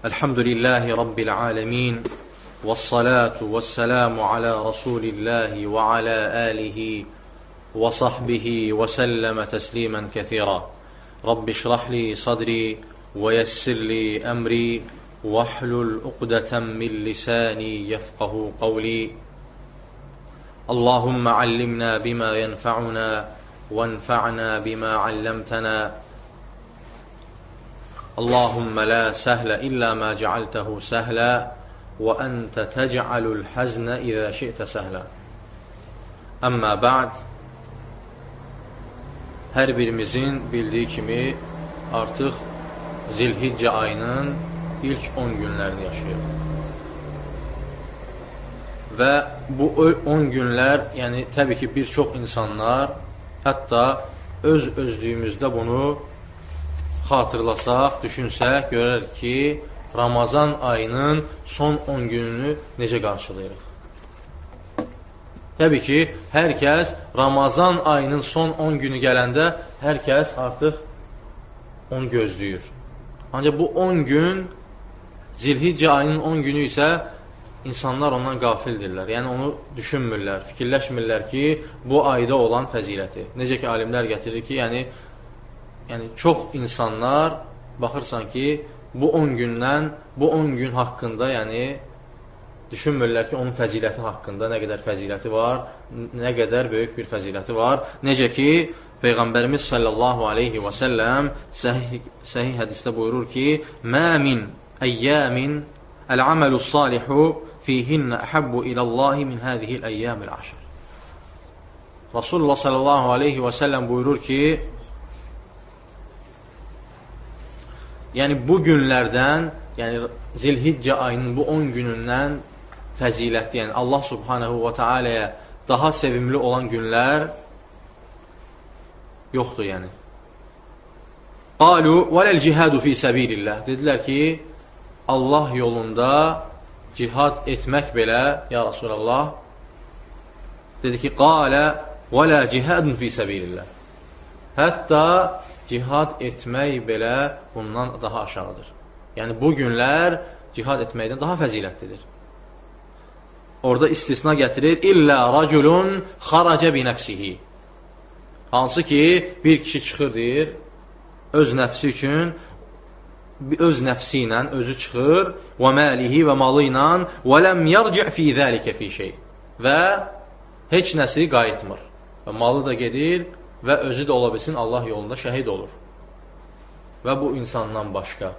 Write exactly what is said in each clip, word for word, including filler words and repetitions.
Elhamdülillahi Rabbil alemin. Vessalatu vesselamu ala Resulillahi ve ala alihi ve sahbihi ve selleme teslimen kethira. Rabbi şrahli sadri ve yessirli emri vahlul uqdeten min lisani yefqahu qavli. Allahümme allimna bima yenfa'una ve enfa'na bima allamtana. Allahümme la sehle illa ma cealtehu sehla ve ente tec'alul hazne izâ şi'te sehla. Amma ba'd. Hər birimizin bildiyi kimi artıq Zilhiccə ayının ilk on günlərini yaşayır. Və bu on günlər, yəni təbii ki, bir çox insanlar hətta öz özlüyümüzdə bunu xatırlasaq, düşünsək, görərik ki, Ramazan ayının son on gününü necə qarşılayırıq? Təbii ki, hər kəs Ramazan ayının son on günü gələndə hər kəs artıq onu gözləyir. Ancaq bu on gün, Zilhiccə ayının on günü isə insanlar ondan qafildirlər. Yəni, onu düşünmürlər, fikirləşmirlər ki, bu ayda olan fəziləti. Necə ki, alimlər gətirir ki, yəni, yəni çox insanlar baxırsan ki, bu on gündən, bu on gün haqqında, yəni, düşünmürlər ki, onun fəziləti haqqında nə qədər fəziləti var, nə qədər böyük bir fəziləti var. Necə ki, Peyğəmbərimiz sallallahu aleyhi və səlləm səhih, səhih hədisdə buyurur ki, Mə min əyyəmin əl-aməlu salihu fihinnə əhəbbu iləllahi min hədihil əyyəmil aşır. Rasulullah sallallahu aleyhi və səlləm buyurur ki, yəni bu günlərdən, yəni Zilhiccə ayının bu on günündən fəzilətli, yəni Allah subhanahu və teala'ya daha sevimli olan günlər yoxdur, yəni. Qalu vələl cihadu fi səbilillah. Dedilər ki, Allah yolunda cihad etmək belə, ya Rasulallah, dedi ki, qalə vələ cihadun fi səbilillah. Hətta cihad etmək belə bundan daha aşağıdır. Yəni, bu günlər cihad etməkdən daha fəzilətlidir. Orada istisna gətirir, İllə raculun xaracə bi nəfsihi. Hansı ki, bir kişi çıxır, deyir, öz nəfsi üçün, öz nəfsi ilə özü çıxır, və məlihi və malı ilə, və ləm yərci' fi zəlikə fi şey. Və heç nəsi qayıtmır. Və malı da gedir, və özü də ola bilsin, Allah yolunda şəhid olur. Və bu insandan başqa.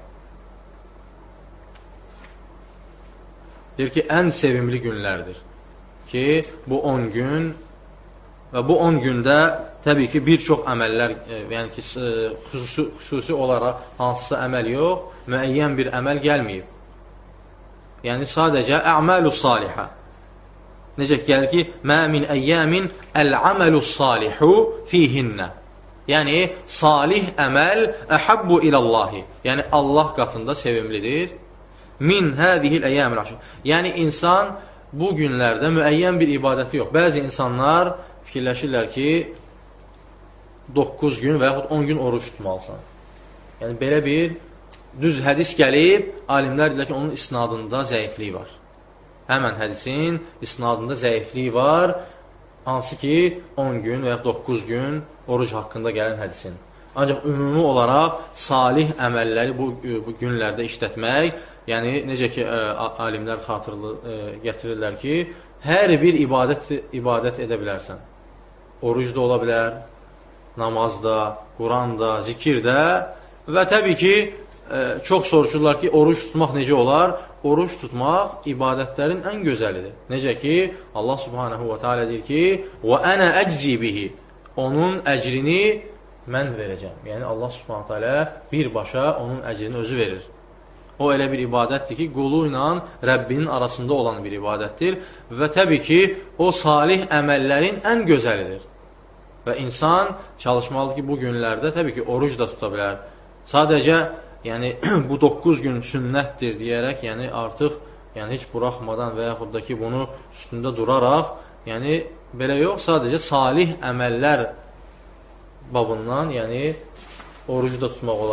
Deyir ki, ən sevimli günlərdir ki, bu on gün və bu on gündə təbii ki, bir çox əməllər, yəni ki, xüsusi, xüsusi olaraq hansısa əməl yox, müəyyən bir əməl gəlməyib. Yəni, sadəcə əməlu salihə. Necə gəlir ki, mə min əyyəmin əl-əməlu salihu fihinnə. Yəni, salih əməl əhəbbu iləllahi. Yəni, Allah qatında sevimlidir. Min hədihil əyyəmil aşır. Yəni, insan bu günlərdə müəyyən bir ibadəti yox. Bəzi insanlar fikirləşirlər ki, doqquz gün və yaxud on gün oruç tutmalısan. Yəni, belə bir düz hədis gəlib, alimlər deyilər ki, onun isnadında zəifliyi var. Həmən hədisin isnadında zəifliyi var, hansı ki, on gün və yaxud doqquz gün oruc haqqında gələn hədisin. Ancaq ümumi olaraq salih əməlləri bu, bu günlərdə işlətmək, yəni necə ki, ə, alimlər xatırlı ə, gətirirlər ki, hər bir ibadət, ibadət edə bilərsən. Oruc da ola bilər, namaz da, Quran da, zikir də və təbii ki, ə, çox soruşurlar ki, oruc tutmaq necə olar? Oruc tutmaq ibadətlərin ən gözəlidir. Necə ki, Allah subhanahu və teala deyir ki, və ənə əczi bihi, onun əcrini mən verəcəm. Yəni, Allah subhanahu teala birbaşa onun əcrini özü verir. O elə bir ibadətdir ki, qulu ilə Rəbbinin arasında olan bir ibadətdir və təbii ki, o salih əməllərin ən gözəlidir. Və insan çalışmalıdır ki, bu günlərdə təbii ki, oruc da tuta bilər. Sadəcə, yəni, bu doqquz gün sünnətdir deyərək, yəni, artıq yəni, heç buraxmadan və yaxud da ki, bunu üstündə duraraq, yəni, belə yox, sadəcə salih əməllər babından, yəni, orucu da tutmaq olar,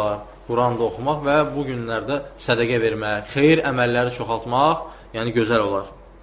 Quranda oxumaq və bu günlərdə sədəqə vermək, xeyir əməlləri çoxaltmaq, yəni gözəl olar.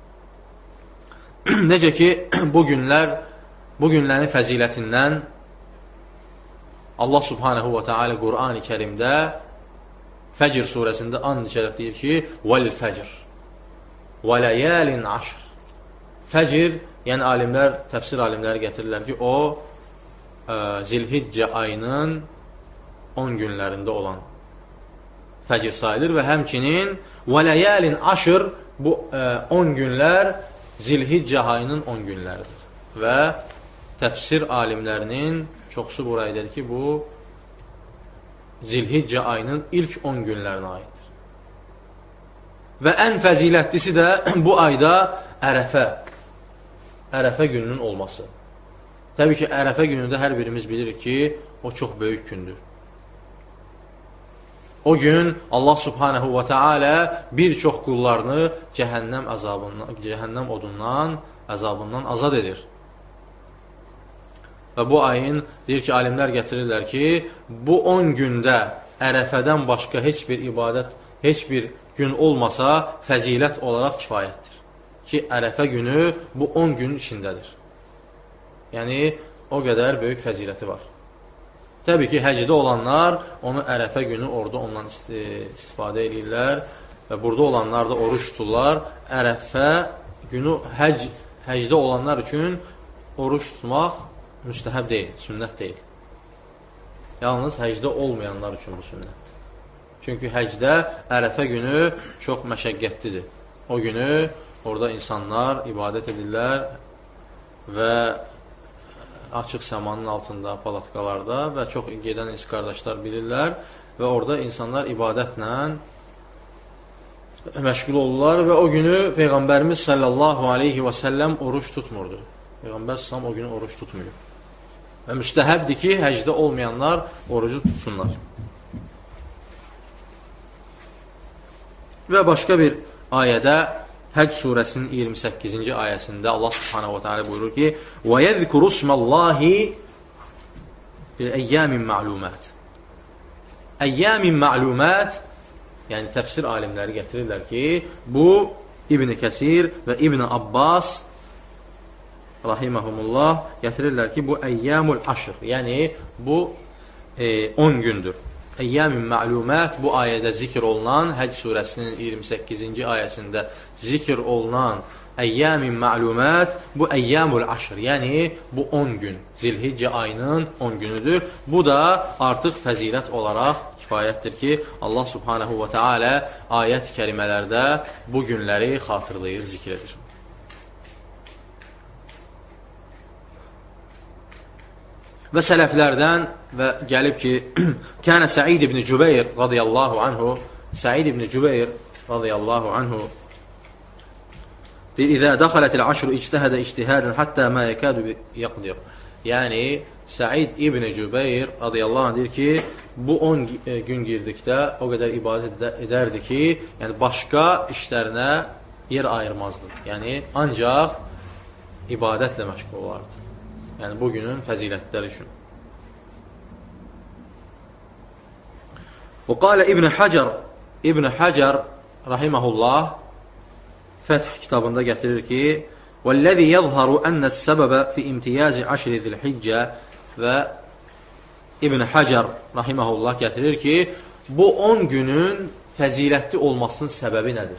Necə ki, bu günlər, bu günlərin fəzilətindən Allah subhanahu wa ta'ala Qur'an-ı Kərimdə Fəcr surəsində and içərək deyir ki, vəl-fəcr və ləyəlin aşr. Fəcr, yəni alimlər, təfsir alimləri gətirirlər ki, o ə, Zilhiccə ayının on günlərində olan fəcr sayılır və həmçinin və ləyəlin aşr, bu on günlər Zilhiccə ayının on günləridir və təfsir alimlərinin çoxsu buraya dedi ki, bu Zilhiccə ayının ilk on günlərinə aiddir. Və ən fəzilətlisi də bu ayda Ərəfə, Ərəfə gününün olması. Təbii ki, Ərəfə günündə hər birimiz bilirik ki, o çox böyük gündür. O gün Allah subhanahu wa ta'ala bir çox qullarını cəhənnəm əzabından, cəhənnəm odundan, əzabından azad edir. Və bu ayın, deyir ki, alimlər gətirirlər ki, bu on gündə Ərəfədən başqa heç bir ibadət, heç bir gün olmasa fəzilət olaraq kifayətdir. Ki, Ərəfə günü bu on gün içindədir. Yəni, o qədər böyük fəziləti var. Təbii ki, həcdə olanlar onu Ərəfə günü orada ondan istifadə edirlər və burada olanlar da oruç tuturlar. Ərəfə günü həc, həcdə olanlar üçün oruç tutmaq müstəhəb deyil, sünnət deyil. Yalnız həcdə olmayanlar üçün bu sünnət. Çünki həcdə Ərəfə günü çox məşəqqətlidir. O günü orada insanlar ibadət edirlər və açıq səmanın altında, palatkalarda və çox gedən insan qardaşlar bilirlər və orada insanlar ibadətlə məşğul olurlar və o günü Peyğəmbərimiz sallallahu aleyhi və səlləm oruç tutmurdu. Peyğəmbər sallam o günü oruç tutmuyor. Və müstəhəbdir ki, həcdə olmayanlar orucu tutsunlar. Və başqa bir ayədə Həc surəsinin iyirmi səkkizinci ayəsində Allah subhanahu wa ta'ala buyurur ki وَيَذْكُرُ اسْمَ اللّٰهِ بِالْاَيَّامٍ مَعْلُومَاتٍ Əyyəmin ma'lumat, yəni təfsir alimləri gətirirlər ki, bu İbn-i Kəsir və İbn-i Abbas rahiməhumullah gətirirlər ki, bu əyyəmul aşr, yəni bu e, on gündür. Əyyəmin ma'lumat bu ayədə zikr olunan, Həc surəsinin iyirmi səkkizinci ayəsində zikr olunan əyyəmin ma'lumat bu əyyəmul aşr, yəni bu on gün, Zilhiccə ayının on günüdür. Bu da artıq fəzilət olaraq kifayətdir ki, Allah subhanahu wa ta'ala ayət kərimələrdə bu günləri xatırlayır, zikr edir. Və sələflərdən və gəlib ki, Kənə Səid ibn Cübeyr radiyallahu anhu, Səid ibn Cübeyr radiyallahu anhu İzə dəxələtil aşru ictəhədə ictihədən həttə mə yəkədu yəqdir. Yəni, Səid ibn Cübeyr radiyallahu anh deyir ki, bu on gün girdikdə o qədər ibadət edərdi ki, yəni başqa işlərinə yer ayırmazdı. Yəni, ancaq ibadətlə məşğul olardı. Yəni, bugünün fəzilətləri üçün. Və qalə İbn Həcər, İbn Həcər, rahiməhullah, Fəth kitabında gətirir ki, وَالَّذِي يَظْهَرُ أَنَّ السَّبَبَ فِي اِمْتِيَازِ عَشْرِ ذِي الْحِجَّةِ Və İbn Həcər, rahiməhullah, gətirir ki, bu on günün fəzilətli olmasının səbəbi nədir?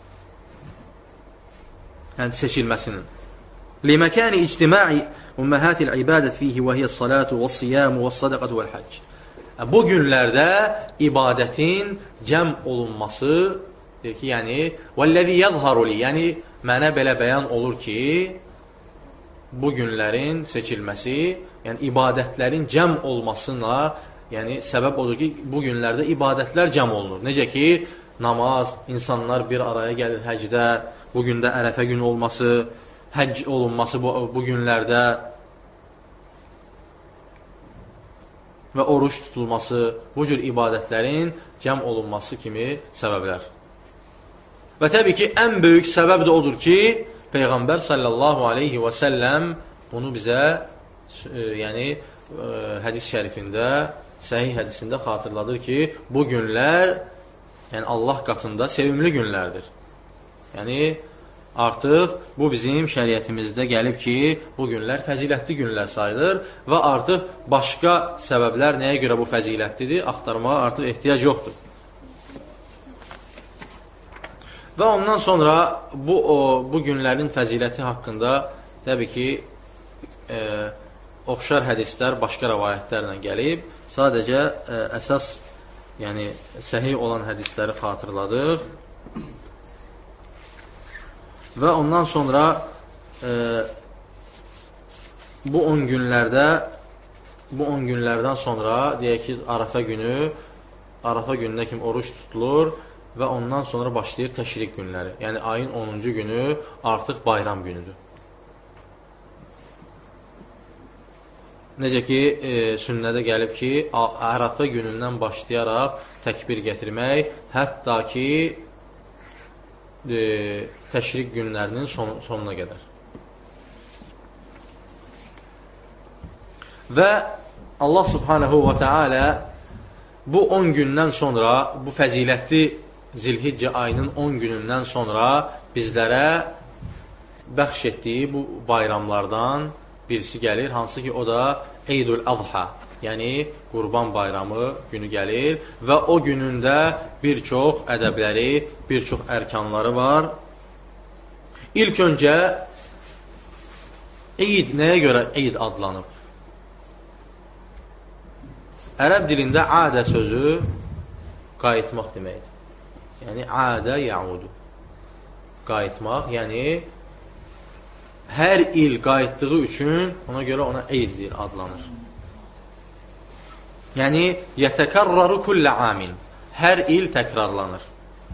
Yəni, seçilməsinin. لِمَكَانِ اِجْتِمَاعِ أُمَّهَاتِ الْعِبَادَةِ فِيهِ وَهِيَ الصَّلَاةُ وَالصِّيَامُ وَالصَّدَقَةُ وَالْحَجِّ Bu günlərdə ibadətin cəm olunması, deyir ki, yəni, وَالَّذِي يَظْهَرُ لِي Yəni, mənə belə bəyan olur ki, bu günlərin seçilməsi, yəni ibadətlərin cəm olmasına, yəni səbəb odur ki, bu günlərdə ibadətlər cəm olunur. Necə ki, namaz, insanlar bir araya gəlir həcdə, bu gündə Ərəfə günü olması, həcc olunması bu, bu günlərdə və oruç tutulması, bu cür ibadətlərin cəm olunması kimi səbəblər. Və təbii ki, ən böyük səbəb də odur ki, Peyğəmbər sallallahu aleyhi və səlləm bunu bizə, e, yəni, e, hədis şərifində səhih hədisində xatırladır ki, bu günlər yəni Allah qatında sevimli günlərdir. Yəni artıq bu bizim şəriətimizdə gəlib ki, bu günlər fəzilətli günlər sayılır və artıq başqa səbəblər nəyə görə bu fəzilətlidir, axtarmağa artıq ehtiyac yoxdur. Və ondan sonra bu, o, bu günlərin fəziləti haqqında təbii ki, e, oxşar hədislər başqa rəvayətlərlə gəlib. Sadəcə e, əsas, yəni səhih olan hədisləri xatırladıq. Və ondan sonra e, bu on günlərdə, bu on günlərdən sonra deyək ki, Arafə günü, Arafə gününə kimi oruç tutulur və ondan sonra başlayır təşrik günləri. Yəni ayın onuncu günü artıq bayram günüdür. Necə ki, e, sünnədə gəlib ki, Ərəfə günündən başlayaraq təkbir gətirmək, hətta ki, e, təşrik günlərinin son, sonuna qədər. Və Allah subhanahu və teala bu on gündən sonra, bu fəzilətli Zilhiccə ayının on günündən sonra bizlərə bəxş etdiyi bu bayramlardan birisi gəlir, hansı ki, o da Eydül Adha, yəni Qurban bayramı günü gəlir və o günündə bir çox ədəbləri, bir çox ərkanları var. İlk öncə Eid nəyə görə Eid adlanıb? Ərəb dilində adə sözü qayıtmaq deməkdir. Yəni, adə yaudu. Qayıtmaq, yəni hər il qayıtdığı üçün ona görə ona Eiddir, adlanır. Yəni, yətəkərraru kullə amin. Hər il təkrarlanır.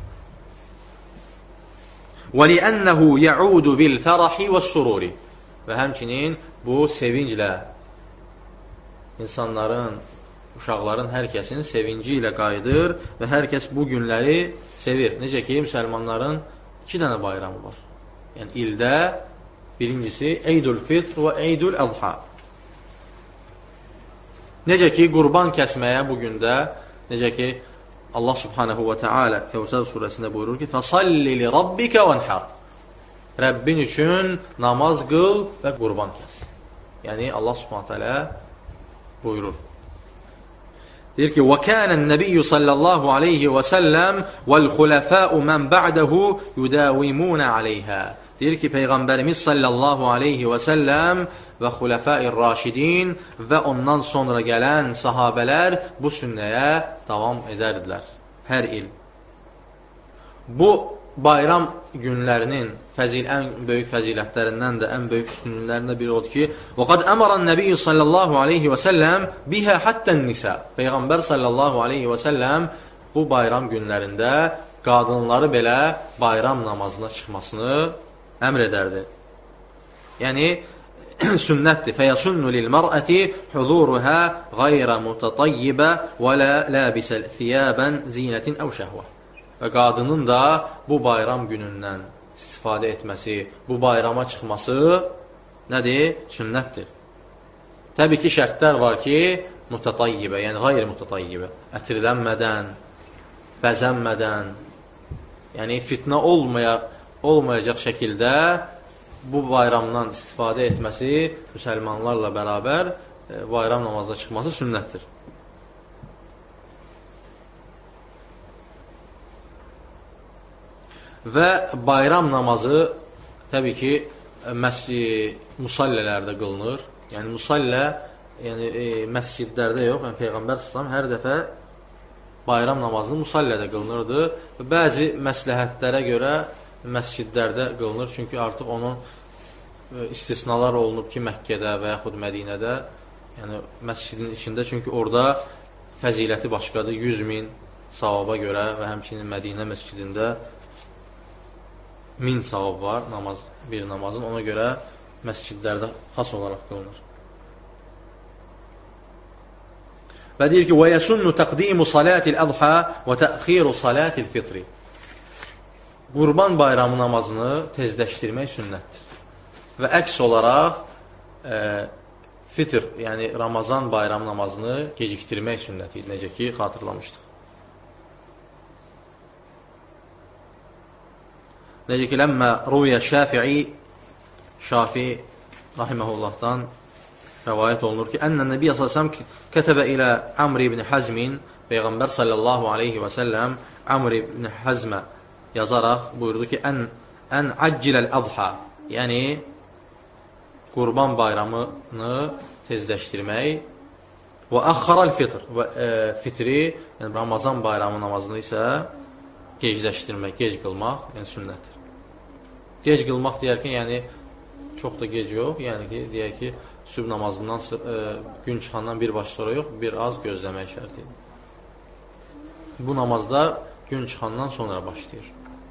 وَلِأَنَّهُ يَعُودُ بِالْفَرَحِ وَالسُّرُورِ. Və həmçinin bu sevinclə insanların, uşaqların hər kəsin sevinci ilə qayıdır və hər kəs bu günləri sevir. Necə ki, müsəlmanların iki dənə bayramı var. Yəni, ildə birincisi Eydül Fitr və Eydül Adha. Necə ki, qurban kəsməyə bugündə, necə ki, Allah subhanahu və teala Kəvsər surəsində buyurur ki, فَصَلِّ لِرَبِّكَ وَنْحَرْ. Rəbbin üçün namaz qıl və qurban kəs. Yəni, Allah subhanahu teala buyurur. Deyir ki, وَكَانَ النَّبِيُّ صَلَّى اللّٰهُ عَلَيْهِ وَسَلَّمْ وَالْخُلَفَاءُ مَنْ بَعْدَهُ يُدَاوِمُونَ عَلَيْهَا. Deyir ki, Peyğəmbərimiz sallallahu aleyhi və səlləm və xulafai raşidin və ondan sonra gələn sahabələr bu sünnəyə davam edərdilər hər il. Bu bayram günlərinin fəzil, ən böyük fəzilətlərindən də, ən böyük üstünlüklərindən biri odur ki, وَقَدْ أَمَرَ النَّبِيُّ sallallahu aleyhi və səlləm بِهَا حَتَّى النِّسَى. Peyğəmbər sallallahu aleyhi və səlləm bu bayram günlərində qadınları belə bayram namazına çıxmasını əmr edərdi. Yəni, sünnətdir. فَيَسُنُّ لِلْمَرْأَةِ حُضُورُهَا غَيْرَ مُتَطَيِّبَ وَلَا لَابِسَ ثِيَابًا زِينَةٍ أَوْ شَهْوَةٍ. Və qadının da bu bayram günündən istifadə etməsi, bu bayrama çıxması nədir? Sünnətdir. Təbii ki, şərtlər var ki, mutatayyibə, yəni qeyri-mutatayyibə, ətirlənmədən, bəzənmədən, yəni fitnə olmaya, olmayacaq şəkildə bu bayramdan istifadə etməsi, müsəlmanlarla bərabər bayram namazına çıxması sünnətdir. Və bayram namazı təbii ki, musallələrdə qılınır. Yəni, musallə yəni, e, məscidlərdə yox, yəni, Peyğəmbər s.ə.v hər dəfə bayram namazını musallədə qılınırdı. Bəzi məsləhətlərə görə məscidlərdə qılınır, çünki artıq onun istisnalar olunub ki, Məkkədə və yaxud Mədinədə, yəni məscidin içində, çünki orada fəziləti başqadır, yüz min savaba görə və həmçinin Mədinə məscidində min savab var namaz, bir namazın, ona görə məscidlərdə xas olaraq qılınır. Və deyir ki, وَيَسُنُّ تَقْدِيمُ صَلَاةِ الْأَضْحَى وَتَأْخِيرُ صَلَاةِ الْفِطْرِ. Qurban bayramı namazını tezləşdirmək sünnətdir. Və əks olaraq e, fitr, yəni Ramazan bayram namazını gecikdirmək sünnəti idi, necə ki, xatırlamışdıq. Necə ki, ləmmə ruyə Şafi'i, Şafi rahiməhullahdan rəvayət olunur ki, ənnə Nəbiyyə s.ə.v kətəbə ilə Amr ibn Həzmin, Peyğəmbər sallallahu aleyhi və səlləm Amr ibn Həzmə yazaraq buyurdu ki, ən, ən acciləl-əzhə, yəni qurban bayramını tezləşdirmək və əxxaral-fitr, və e, fitri, yəni Ramazan bayramı namazını isə gecləşdirmək, gec qılmaq, yəni sünnətdir. Gec qılmaq deyərkən, yəni çox da gec yox, yəni ki, deyək ki, sübh namazından e, gün çıxandan birbaş sonra yox, bir az gözləmək şərtidir. Bu namazlar gün çıxandan sonra başlayır.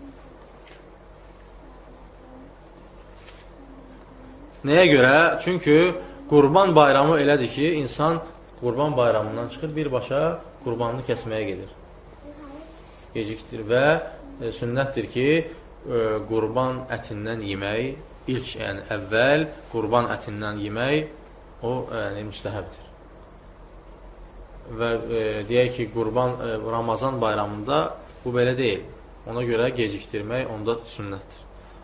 Nəyə görə? Çünki qurban bayramı elədir ki, insan qurban bayramından çıxır, birbaşa qurbanını kəsməyə gedir. Gecikdir və e, sünnətdir ki, e, qurban ətindən yemək, ilk, yəni əvvəl qurban ətindən yemək, o yəni, müstəhəbdir. Və e, deyək ki, qurban e, Ramazan bayramında bu belə deyil. Ona görə gecikdirmək onda sünnətdir.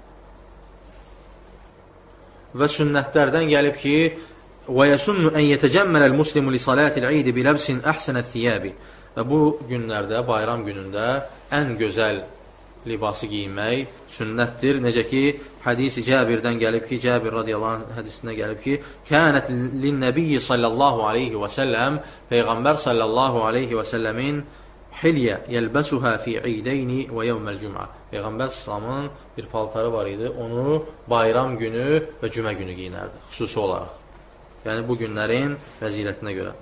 Və sünnətlərdən gəlib ki, وَيَسُنُّ أَنْ يَتَجَمَّلَ الْمُسْلِمُ لِصَلَاةِ الْعِيدِ بِلَبْسٍ أَحْسَنَ الثِّيَابِ. Və bu günlərdə, bayram günündə ən gözəl libası giyinmək sünnətdir. Necə ki, hadisi Cəbirdən gəlib ki, Cəbir radiyallahu anh hədisində gəlib ki, kənət linnəbiyyi sallallahu aleyhi və səlləm, Peyğəmbər sallallahu aleyhi və səlləmin hilyə yəlbəsuhə fi idəyni və yevməl cümə. Peyğəmbər sallamın bir paltarı var idi, onu bayram günü və cümə günü giyinərdi, xüsusi olaraq. Yəni, bu günlərin fəzilətinə görə.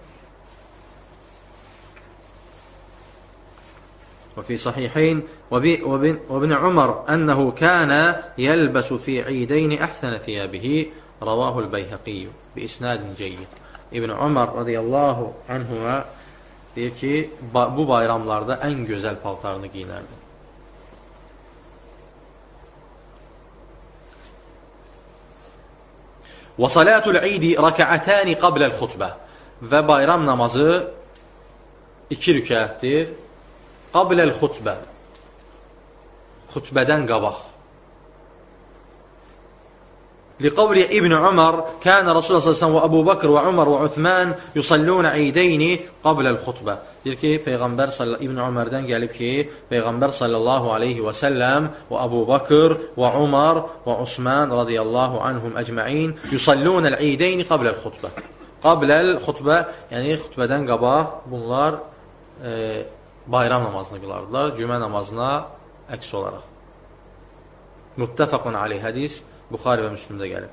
وفي صحيحين وابن, وابن عمر أنه كان يلبس في عيدين أحسن ثيابه رواه البيهقي بإسناد جيد. İbn Ömər radiyallahu anhuma deyir ki, bu bayramlarda ən gözəl paltarını giyinərdi. وصلاة العيد ركعتان قبل الخطبة. Və bayram namazı iki rükətdir. Qabləl xutbə, xutbədən qabaq. Liqavli İbn Ömər, kənə Rasulullah sallallahu əleyhi və səlləm və Əbu Bakr və Ömər və Uthman yusalluna eydeyni qabləl xutbə. Deyir ki, Peyğəmbər İbn Ömərdən gəlib ki, Peyğəmbər sallallahu aleyhi və səlləm və Əbu Bakr və Ömər və Osman radiyallahu anhum əcməin yusalluna eydeyni qabləl xutbə. Qabləl xutbə, yəni xutbədən qabaq bunlar e, bayram namazını qılardılar, cümə namazına əks olaraq. Muttəfəqun aleyh hədis Buxari və Müslümdə gəlib.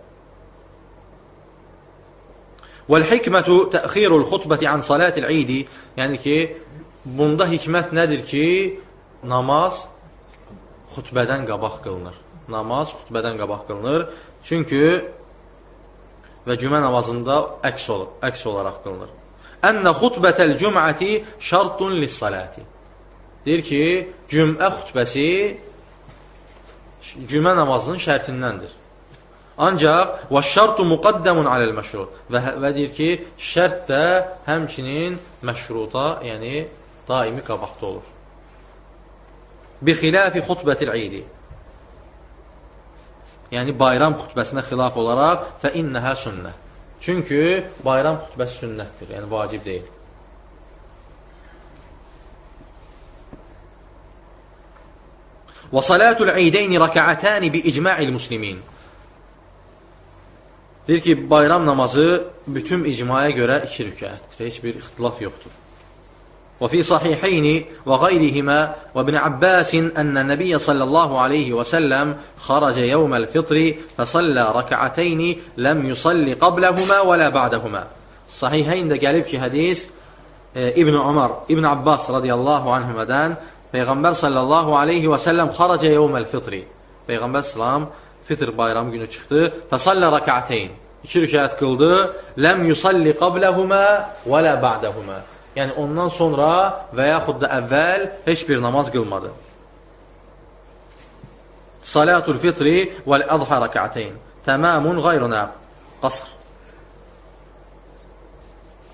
Vəl-hikmətu təxirul xutbəti an salatil idi. Yəni ki, bunda hikmət nədir ki, namaz xutbədən qabaq qılınır. Namaz xutbədən qabaq qılınır. Çünki və cümə namazında əks, ol əks olaraq qılınır. Ənnə xutbətəl cüm'əti şartun lissalati. Deyir ki, cüm'ə xutbəsi cümə namazının şərtindəndir. Ancaq və şartu muqaddamun aləl məşrut. Və, və deyir ki, şərt də həmçinin məşruta, yəni daimi qabaqda olur. Bi xilafi xutbətil idi. Yəni bayram xutbəsinə xilaf olaraq fə innəhə sünnə. Çünki bayram xutbəsi sünnətdir, yəni vacib deyil. Və salatul eydeyni rəkəətəni bi icma'il muslimin. Deyir ki, bayram namazı bütün icmaya görə iki rükətdir, heç bir ixtilaf yoxdur. وفي صحيحين وغيرهما وابن عباس أن النبي صلى الله عليه وسلم خرج يوم الفطر فصلى ركعتين لم يصلي قبلهما ولا بعدهما. Sahihayn də gəlib ki, hədis e, İbn Ömər, İbn Abbas radiyallahu anhumadan Peyğəmbər sallallahu aleyhi və səlləm xaraca yevməl fitri. Peyğəmbər sallam fitr bayram günü çıxdı. Fəsallə rəka'teyn. İki rükət qıldı. Ləm yusalli qabləhumə və lə ba'dəhumə. Yəni ondan sonra və yaxud da əvvəl heç bir namaz qılmadı. Salatul fitri vəl-əzhə rəka'teyn. Təmamun qayruna qasr.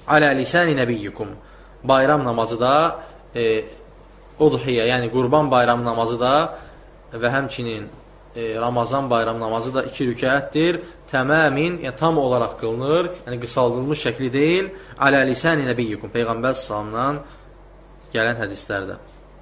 alə lisani nəbiyyikum. Bayram namazı da e, udhiyyə, yəni qurban bayram namazı da və həmçinin e, Ramazan bayram namazı da iki rükətdir. Təməmin, yəni tam olaraq qılınır, yəni qısaldılmış şəkli deyil. Alə lisani nəbiyyikum. Peyğəmbər sallallahu gələn hədislərdə.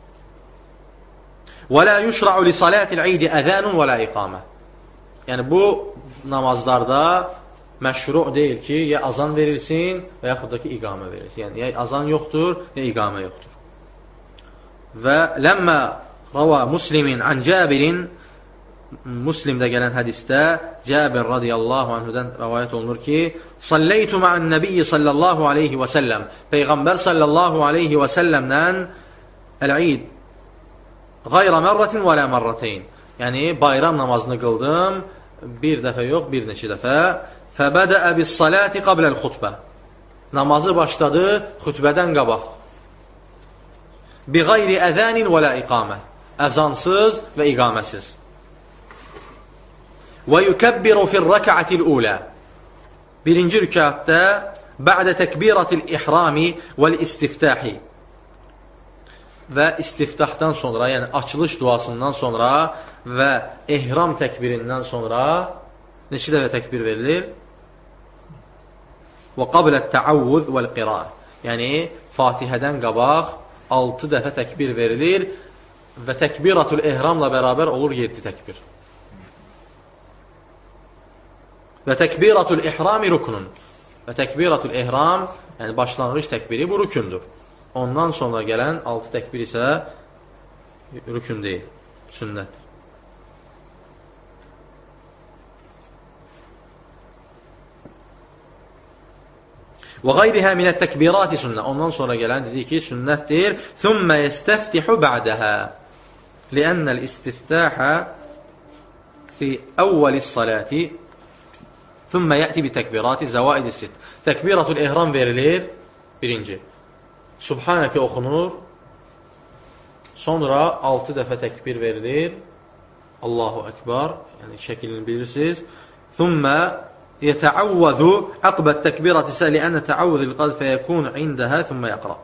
Və la yuşra'u li salatil eid əzanun və la iqamə. Yəni bu namazlarda məşru deyil ki, ya azan verilsin və yaxud da ki, iqamə verilsin. Yəni, ya azan yoxdur, ya iqamə yoxdur. Və ləmmə rava Muslimin an Cabirin, Muslimdə gələn hədisdə Cabir radiyallahu anhudan rəvayət olunur ki, Salleytu ma'an nəbiyyi sallallahu aleyhi və səlləm. Peyğəmbər sallallahu aleyhi və səlləmdən əl-id qayra mərrətin və lə mərrəteyn. Yəni, bayram namazını qıldım, bir dəfə yox, bir neçə dəfə. Fəbədəə bis-salati qabləl xutbə. Namazı başladı xutbədən qabaq. Bi qayri əzənin və lə iqamə. Əzansız və iqaməsiz. Və yukəbbiru fir-rəkəətil ulə. Birinci rükətdə bə'də təkbiratil ihrami vəl-istiftəhi. Və istiftahdan sonra, yəni açılış duasından sonra və ehram təkbirindən sonra neçə dəfə təkbir verilir? Və qablət təavvüz vəl-qiraə. Yəni, Fatihədən qabaq altı dəfə təkbir verilir və təkbiratul ehramla bərabər olur yeddi təkbir. Və təkbiratul ihrami rukunun. Və təkbiratul ihram, yəni başlanğıc təkbiri bu rükündür. Ondan sonra gələn altı təkbir isə rükün deyil, sünnətdir. Və qayrihə minət təkbirati sünnə. Ondan sonra gələn dedi ki, sünnətdir. Thumma yestəftixu ba'dəhə. Liənnəl istiftəhə fi əvvəlis salati. Thumma yəti bi təkbirati zəvaidis sit. Təkbiratul ihram verilir. Birinci. Subhanəkə oxunur. Sonra altı dəfə təkbir verilir. Allahu Ekber. Yəni şəklini bilirsiniz. Thumma yetəavvəzu əqbət təkbirati sə liənə təavvüzil qad fəyəkun indəhə thumma yəqra.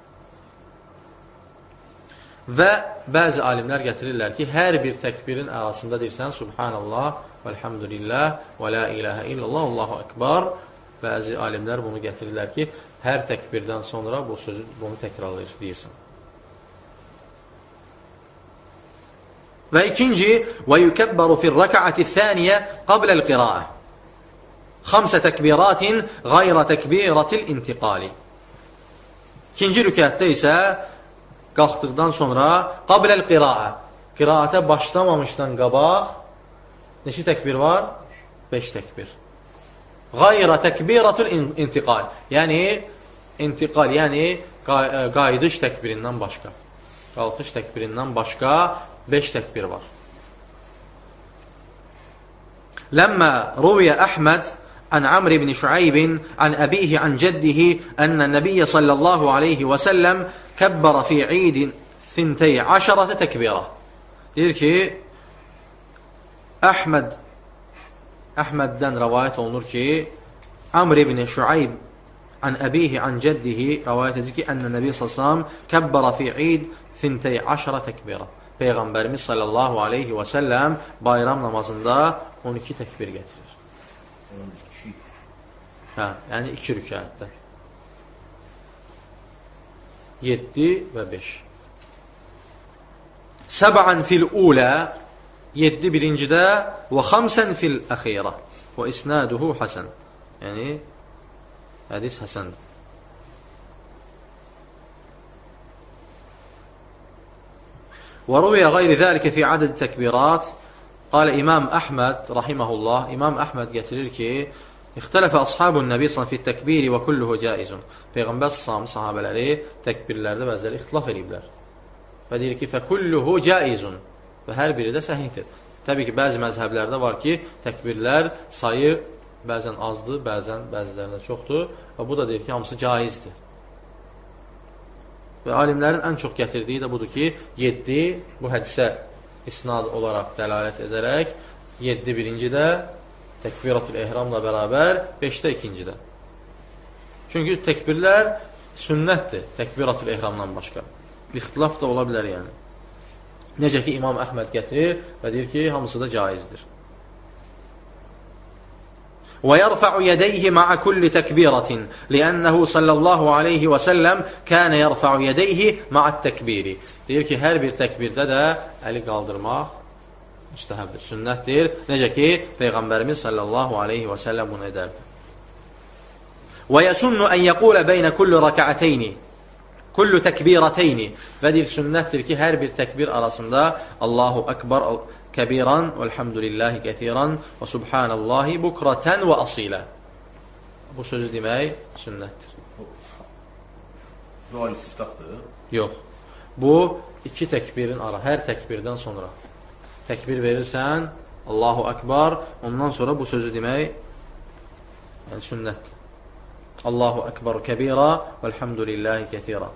Və bəzi alimlər gətirirlər ki, hər bir təkbirin arasında deyirsən Subhanallah, vəlhamdülillah, və la iləhə illallah, Allahu Ekber. Bəzi alimlər bunu gətirirlər ki, hər təkbirdən sonra bu sözü, bunu təkrarlayır, deyirsən. Və ikinci, və yükəbbəru fir-rəkəəti thəniyə qabləl qiraə. Xamsə təkbiratin qayrə təkbiratil intiqali. İkinci rükətdə isə qalxdıqdan sonra qabləl qiraə. Qiraətə başlamamışdan qabaq neçə təkbir var? beş təkbir. Qayrə təkbiratul intiqal. Yəni, intiqal, yəni qayıdış təkbirindən başqa. Qalxış təkbirindən başqa beş təkbir var. Ləmmə ruviyə Əhməd عن عمرو بن شعيب عن أبيه عن جده أن النبي صلى الله عليه وسلم كبر في عيد ثنتي عشرة تكبيرة. Deyir ki, Əhməd Əhməddən rəvayət olunur ki, Amr ibn Şuayb an əbihi an cəddihi rəvayət edir ki, ənnə Nəbi sallallahu kəbbara fi id thintey aşara təkbira. Peyğəmbərimiz sallallahu aleyhi və səlləm bayram namazında on iki təkbir gətirir. Hə, yəni iki rükətdə. yeddi və beş. Səbən fil ulə, yeddi birincidə və xamsən fil əxirə və isnaduhu həsən. Yəni, hədis həsəndir. وروي غير ذلك في عدد التكبيرات. قال إمام أحمد رحمه الله، إمام أحمد getirir ki, İxtələfə ashabun Nəbi sallallahu fi təkbiri və kulluhu caizun. Peyğəmbər sallallahu sahabələri təkbirlərdə bəziləri ixtilaf ediblər. Və deyir ki, fə kulluhu caizun. Və hər biri də səhihdir. Təbii ki, bəzi məzhəblərdə var ki, təkbirlər sayı bəzən azdır, bəzən bəzilərində çoxdur. Və bu da deyir ki, hamısı caizdir. Və alimlərin ən çox gətirdiyi də budur ki, yeddi bu hədisə isnad olaraq dəlalət edərək, yeddi birincidə təkbiratul ehramla bərabər, beşdə ikincidə. Çünki təkbirlər sünnətdir, təkbiratul ehramdan başqa. İxtilaf da ola bilər yəni. Necə ki, İmam Əhməd gətirir və deyir ki, hamısı da caizdir. وَيَرْفَعُ يَدَيْهِ مَعَ كُلِّ تَكْبِيرَةٍ لِأَنَّهُ صَلَّى اللّٰهُ عَلَيْهِ وَسَلَّمْ كَانَ يَرْفَعُ يَدَيْهِ مَعَ التَّكْبِيرِ Deyir ki, hər bir təkbirdə də əli qaldırmaq müstəhəbdir, sünnətdir. Necə ki, Peyğəmbərimiz sallallahu aleyhi və səlləm bunu edərdi. وَيَسُنُّ أَنْ يَقُولَ بَيْنَ كُلِّ رَكَعَتَيْنِ كُلُّ تَكْبِيرَتَيْنِ Və deyir, sünnətdir ki, hər bir təkbir arasında Allahu Ekber kəbiran və elhamdülillahi kəsiran və subhanallahi bukratan və asilə. Bu sözü demək sünnətdir. Dua istiftahdır? Yox. Bu, iki təkbirin ara, hər təkbirdən sonra. Təkbir verirsən, Allahu Ekber, ondan sonra bu sözü demək yəni sünnətdir. Allahu Ekber kəbira və elhamdülillahi kəsiran.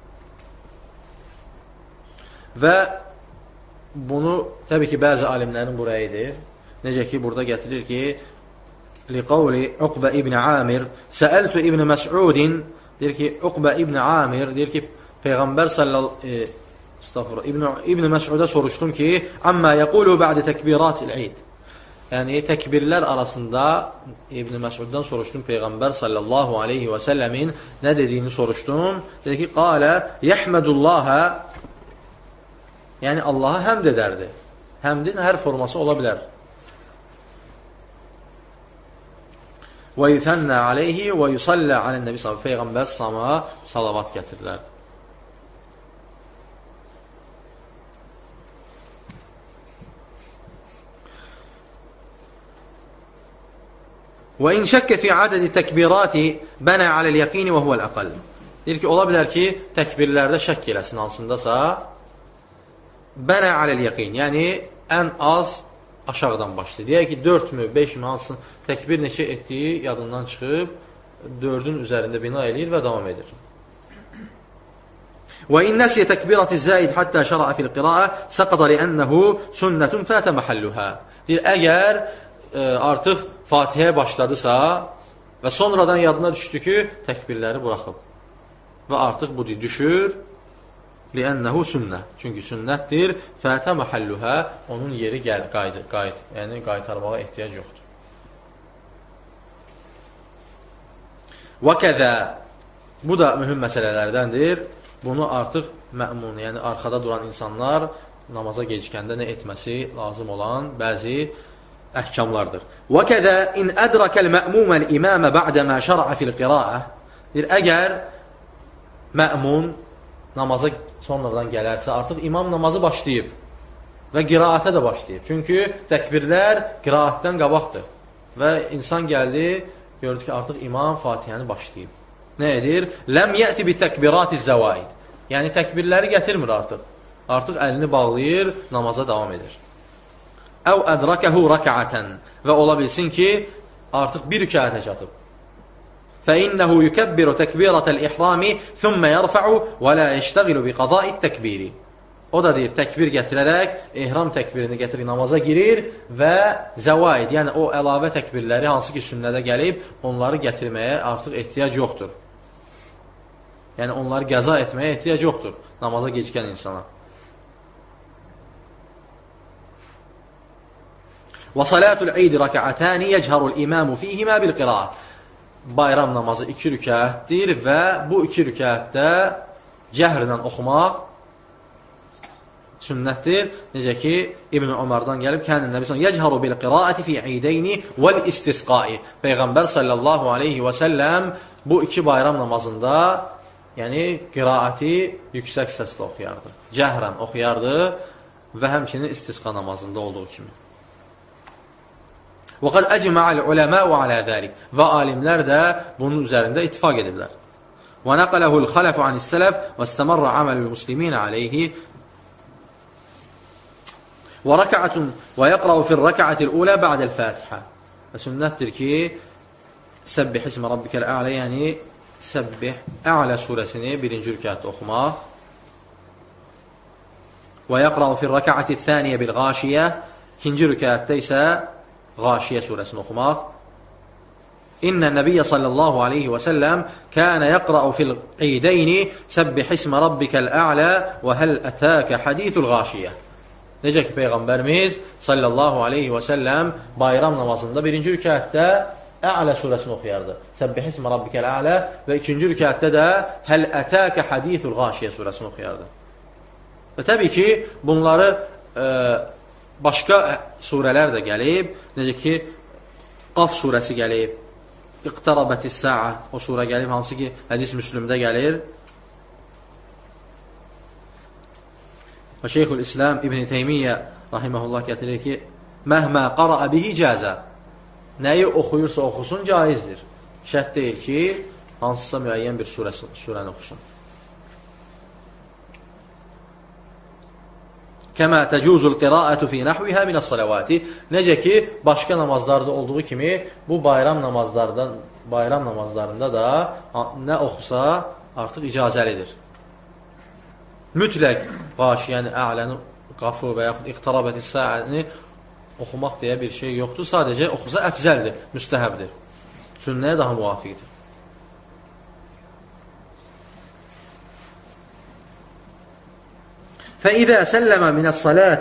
Və bunu, təbii ki, bəzi alimlərin bu rəyidir. Necə ki, burada gətirir ki, liqavli Uqbə ibn Amir, səəltü ibn Məs'udin, deyir ki, Uqbə ibn Amir, deyir ki, Peyğəmbər sallallahu, estağfurullah, İbn, İbn Məs'udə soruşdum ki, amma yəqulu bə'də təkbiratil eid. Yəni, təkbirlər arasında İbn Məs'uddan soruşdum, Peyğəmbər sallallahu aleyhi və səlləmin nə dediyini soruşdum. Dedi ki, qalə, yəhmədullahə, yəni Allaha həmd edərdi. Həmdin hər forması ola bilər. Və yüthənnə aleyhi və yusallə alən nəbi sallallahu Peyğəmbər sama salavat gətirirlər. Və in şəkkə fi adədi təkbirati bənə aləl yəqini və huvəl əqəl. Deyir ki, ola bilər ki, təkbirlərdə şəkk eləsin hansındasa bənə aləl yəqin, yəni ən az aşağıdan başlayır. Deyək ki, dörd mü, beş mi, hansın təkbir neçə etdiyi yadından çıxıb, dördün üzərində bina eləyir və davam edir. Və in nəsiyə təkbirati zəid həttə şəraə fil qiraə səqədə liənnəhu sünnətun fətə məhəlluhə. Deyir, əgər e, artıq Fatihəyə başladısa və sonradan yadına düşdü ki, təkbirləri buraxıb və artıq bu deyir, düşür liənnəhu sünnə. Çünki sünnətdir. Fətə məhəlluhə, onun yeri gəl, qaydı, qaydı. Yəni, qaytarmağa ehtiyac yoxdur. Və kəzə, bu da mühüm məsələlərdəndir. Bunu artıq məmun, yəni arxada duran insanlar namaza gecikəndə nə etməsi lazım olan bəzi əhkamlardır. Və kəzə in ədrəkəl mə'mumən imamə bə'dəmə şərə fil qiraə. Əgər mə'mun namaza sonradan gələrsə, artıq imam namazı başlayıb və qiraətə də başlayıb. Çünki təkbirlər qiraətdən qabaqdır və insan gəldi, gördü ki, artıq imam Fatihəni başlayıb. Nə edir? Ləm yəti bi təkbirati zəvaid. Yəni, təkbirləri gətirmir artıq. Artıq əlini bağlayır, namaza davam edir. Əv ədrakəhu rəkəətən və ola bilsin ki, artıq bir rükətə çatıb. فإنه يكبر تكبيرة الإحرام ثم يرفع ولا يشتغل بقضاء التكبير. O da deyir, təkbir gətirərək, ehram təkbirini gətirir, namaza girir və zəvaid, yəni o əlavə təkbirləri, hansı ki sünnədə gəlib, onları gətirməyə artıq ehtiyac yoxdur. Yəni onları qəza etməyə ehtiyac yoxdur namaza gecikən insana. Və salatul eid rəkəətəni yechərul imamu fihimə bil qiraə. Bayram namazı iki rükətdir və bu iki rükətdə cəhrlə oxumaq sünnətdir. Necə ki, İbn Ömərdən gəlib, kənin nəbi sallallahu yechəru bil qiraəti fi eideyni vəl istisqai. Peyğəmbər sallallahu aleyhi və səlləm bu iki bayram namazında, yəni qiraəti yüksək səslə oxuyardı. Cəhrən oxuyardı və həmçinin istisqa namazında olduğu kimi. وَقَدْ أَجْمَعَ الْعُلَمَاءُ عَلَى ذَلِكَ Və alimlər də bunun üzərində ittifaq ediblər. وَنَقَلَهُ الْخَلَفُ عَنِ السَّلَفِ وَاسْتَمَرَّ عَمَلُ الْمُسْلِمِينَ عَلَيْهِ وَرَكَعَةٌ وَيَقْرَأُ فِي الرَّكَعَةِ الْأُولَى بَعْدَ الْفَاتِحَةِ Və sünnətdir ki, Səbbih ismə rabbikəl ə'lə, yəni Səbbih Ə'lə surəsini birinci rükətdə oxumaq. وَيَقْرَأُ فِي الرَّكَعَةِ الثَّانِيَ بِالْغَاشِيَةِ İkinci rükətdə isəĞaşiyə surəsini oxumaq. İnnən nəbiyyə sallallahu aleyhi və səlləm kənə yəqra'u fil qeydeyni səbbih ismə rabbikəl ə'lə və həl ətəkə hədithulğaşiyyə. Necə ki, Peyğəmbərimiz sallallahu aleyhi və səlləm bayram namazında birinci rükətdə Ə'lə surəsini oxuyardı. Səbbih ismə rabbikəl ə'lə və ikinci rükətdə də həl ətəkə hədithulğaşiyyə surəsini oxuyardı. Və təbii ki, bunları e, başqa surələr də gəlib. Necə ki, Qaf surəsi gəlib, İqtarabətis sə'ə o surə gəlib, hansı ki, hədis Müslümdə gəlir. Və Şeyxül İslam İbn-i Teymiyyə rahiməhullah gətirir ki, məhmə qara'a bihi cəzə. Nəyi oxuyursa oxusun, caizdir. Şərt deyil ki, hansısa müəyyən bir surəsi, surəni oxusun. Kəmə təcuzul qiraətu fi nəhvihə minəs salavati. Necə ki, başqa namazlarda olduğu kimi, bu bayram namazlardan, bayram namazlarında da nə oxusa artıq icazəlidir. Mütləq qaşiyəni, ə'ləni, qafı və yaxud iqtarabətis sə'əni oxumaq deyə bir şey yoxdur. Sadəcə oxusa əfzəldir, müstəhəbdir. Sünnəyə daha müvafiqdir. فَإِذَا سَلَّمَ مِنَ الصَّلَاةِ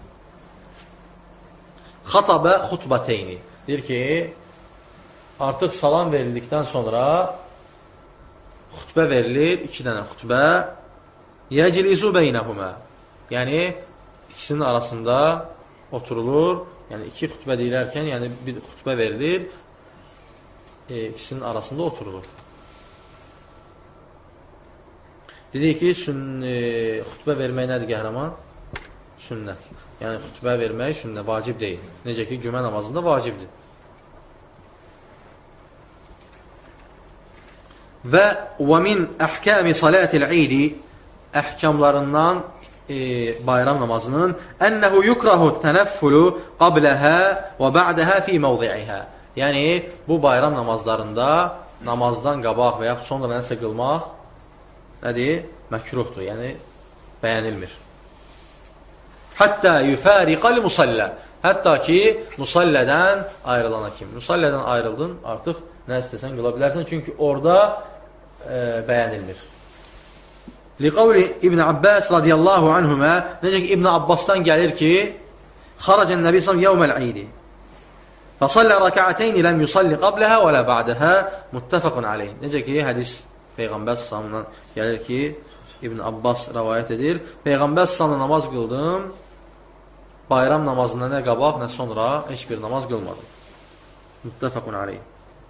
خَطَبَ خُطْبَتَيْنِ. Deyir ki, artıq salam verildikdən sonra xutbə verilir, iki dənə xutbə. يَجْلِسُ بَيْنَهُمَا. Yəni, ikisinin arasında oturulur. Yəni, iki xutbə deyilərkən, yəni bir xutbə verilir, e, ikisinin arasında oturulur. Dedik ki, sünn, e, xutbə vermək nədir qəhrəman? Sünnət. Yəni, xutbə vermək sünnə, vacib deyil. Necə ki, cümə namazında vacibdir. Və və min əhkəmi salatil idi, əhkamlarından e, bayram namazının ənəhu yukrahu tənəffülü qabləhə və bə'dəhə fi məvzi'ihə. Yəni, bu bayram namazlarında namazdan qabaq və yaxud sonra nəsə qılmaq nədir? Məkruhdur, yəni bəyənilmir. Həttə yüfəriqəl musallə. Hətta ki, musallədən ayrılana kimi. Musallədən ayrıldın, artıq nə istəsən qıla bilərsən, çünki orada e, bəyənilmir. Liqavli İbn Abbas radiyallahu anhumə, necə ki, İbn Abbasdan gəlir ki, xaracən Nəbi sallam yevməl idi. Fəsallə rəkətəyni ləm yusalli qabləhə və lə ba'dəhə muttəfəqun aleyh. Necə ki, hədis Peyğəmbər sallamdan gəlir ki, İbn Abbas rəvayət edir. Peyğəmbər sallamdan namaz qıldım, bayram namazında nə qabaq, nə sonra heç bir namaz qılmadım. Muttəfəqun aleyh.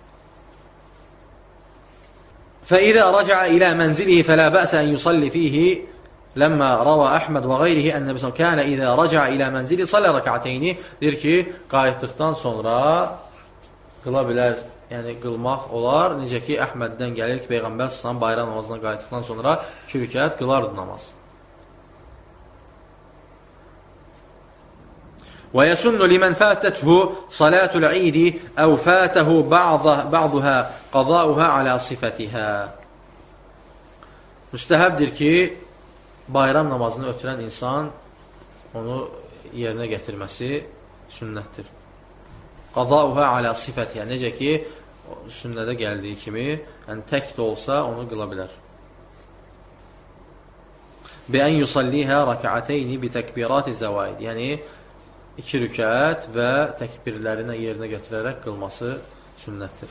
فإذا رجع إلى منزله فلا بأس أن يصلي فيه لما روى أحمد وغيره أن النبي صلى الله عليه وسلم كان إذا رجع إلى منزله صلى ركعتين. Deyir ki, qayıtdıqdan sonra qıla bilər, yəni qılmaq olar. Necə ki, Əhməddən gəlir ki, Peyğəmbər sallallahu bayram namazına qayıtdıqdan sonra iki rükət qılardı namaz. ويسن لمن فاتته صلاة العيد أو فاته بعض بعضها قضاؤها على صفتها. Müstəhəbdir ki, bayram namazını ötürən insan onu yerinə gətirməsi sünnətdir. Qadauha ala sifatiha. Necə ki, sünnədə gəldiyi kimi, yəni tək də olsa onu qıla bilər. Bi an yusalliha rak'atayn bi takbirat az-zawaid. Yəni iki rükət və təkbirlərini yerinə gətirərək qılması sünnətdir.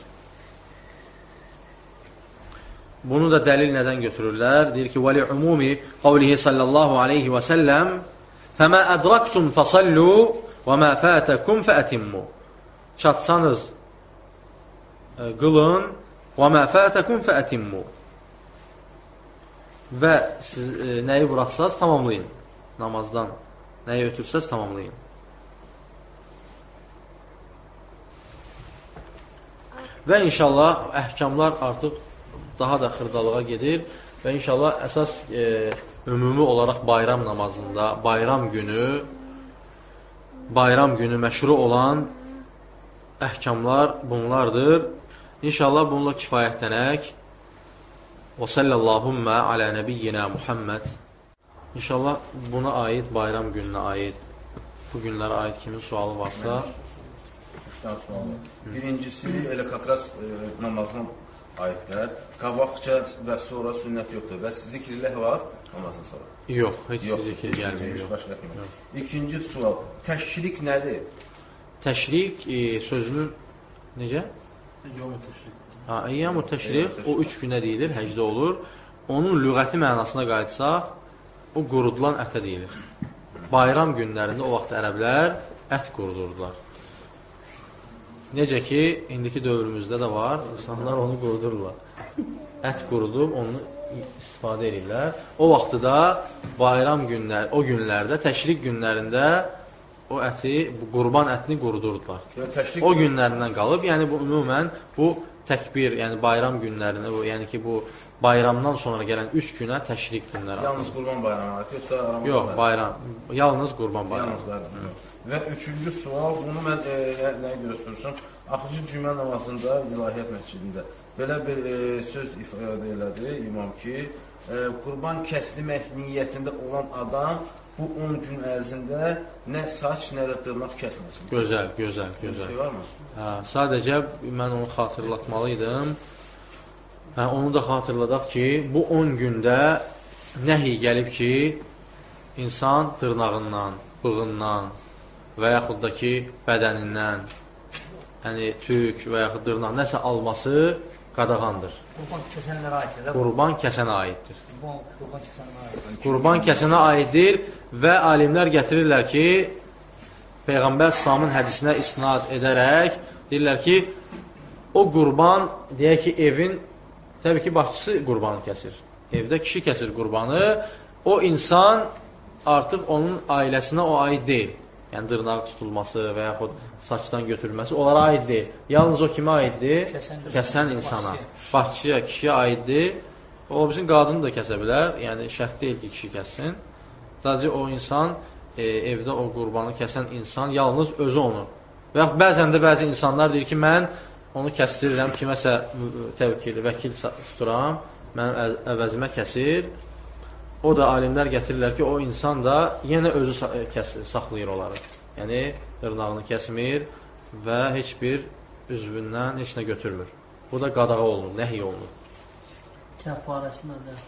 Bunu da dəlil nədən götürürlər? Deyir ki, vəli umumi qavlihi sallallahu aleyhi və səlləm fəmə ədraktum fəsallu və mə fətəkum fəətimmu. Çatsanız qılın və mə fətəkum fəətimmu. Və siz e, nəyi buraxsaz tamamlayın. Namazdan nəyi ötürsəz tamamlayın. Və inşallah əhkamlar artıq daha da xırdalığa gedir və inşallah əsas e, ümumi olaraq bayram namazında, bayram günü, bayram günü məşru olan əhkamlar bunlardır. İnşallah bununla kifayətlənək. Və sallallahu alə nəbiyyina Muhammed. İnşallah buna aid, bayram gününə aid, bu günlərə aid kimin sualı varsa üç dənə sual var. Birincisi, elə kakras e, namazına aidlər. Qabaqca və sonra sünnət yoxdur. Və zikrilləh var namazdan sonra. Yox, heç Yox, zikir gəlmir. Başqa yox. İkinci sual, təşrik nədir? Təşrik e, sözünün necə? Yomu təşrik. Ha, əyyam-ı təşrik o üç günə deyilir, həcdə olur. Onun lüğəti mənasına qayıtsaq, o qurudulan ətə deyilir. Bayram günlərində o vaxt ərəblər ət qurudurdular. Necə ki, indiki dövrümüzdə də var, insanlar onu qurudurlar. Ət qurudub, onu istifadə edirlər. O vaxtı da bayram günlər, o günlərdə, təşrik günlərində o əti, bu qurban ətini qurudurdular. Təşrik O günlərindən qalıb, yəni bu ümumən bu təkbir, yəni bayram günlərinə, bu, yəni ki, bu bayramdan sonra gələn üç günə təşrik günləri. Yalnız qurban bayramı var, yoxsa Ramazan Yox, bayram. Yalnız qurban bayramı. Yalnız bayram. Və üçüncü sual, bunu mən e, nəyə görə soruşuram? Axıcı cümə namazında İlahiyyat məscidində belə bir e, söz ifadə elədi imam ki, e, qurban kəsmək niyyətində olan adam bu on gün ərzində nə saç, nə də dırnaq kəsməsin. Gözəl, gözəl, gözəl. Şey varmı? Hə, sadəcə mən onu xatırlatmalıydım. Hə, onu da xatırladaq ki, bu on gündə nəhi gəlib ki, insan dırnağından, bığından və yaxud da ki, bədənindən, yəni tük və yaxud dırnaq nəsə alması qadağandır. Qurban kəsənlərə aiddir. Qurban kəsənə aiddir. Qurban kəsənlərə aiddir. Qurban kəsənə aiddir və alimlər gətirirlər ki, Peyğəmbər s.ə.v-in hədisinə isnad edərək deyirlər ki, o qurban, deyək ki, evin, təbii ki, başçısı qurbanı kəsir. Evdə kişi kəsir qurbanı, o insan artıq onun ailəsinə o aid deyil. Yəni, dırnağı tutulması və yaxud saçdan götürülməsi onlara aid deyil. Yalnız o kimə aiddir? Kəsən, Kəsən insana. Başçıya, kişiyə aiddir. O, bizim qadını da kəsə bilər. Yəni, şərt deyil ki, kişi kəssin. Sadəcə o insan, e, evdə o qurbanı kəsən insan, yalnız özü onu. Və yaxud bəzən də bəzi insanlar deyir ki, mən onu kəstirirəm, kiməsə təvkili, vəkil tuturam, mənim əvəzimə kəsir. O da alimlər gətirirlər ki, o insan da yenə özü kəsir, saxlayır onları. Yəni, dırnağını kəsmir və heç bir üzvündən heç nə götürmür. Bu da qadağa olunur, nəhiy olunur. Kəffarəsi nədir?